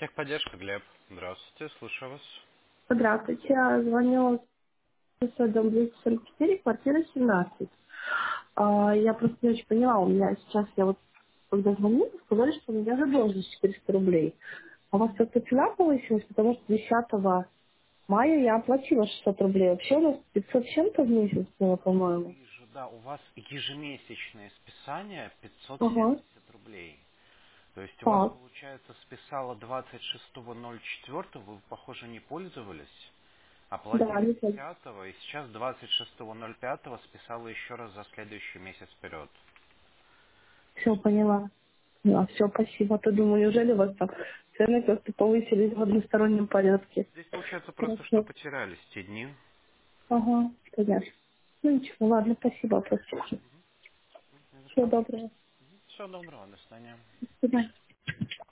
Техподдержка, Глеб. Здравствуйте, слушаю вас. Здравствуйте, я звоню с дом 244, квартира 17. Я просто не очень поняла, у меня сейчас, я вот когда звонила, сказали, что у меня задолженность 400 рублей. А у вас как-то цена повысилась, потому что 10 мая я оплатила 600 рублей. Вообще у нас 500 с чем-то в месяц было, по-моему. Вижу, да, у вас ежемесячное списание Ага, 570 рублей. То есть у вас, так, получается, списало 26.04, вы, похоже, не пользовались, да, оплатили не понял. 10 и сейчас 26.05 списало еще раз за следующий месяц вперед. Все поняла. Все, спасибо. А то думаю, неужели у вас там цены как-то повысились в одностороннем порядке? Здесь получается просто, что Хорошо. потерялись те дни. Ага, понятно. Ну ничего, ладно, спасибо, простите. Не за Всего что. доброго. Всего доброго, до свидания. До свидания.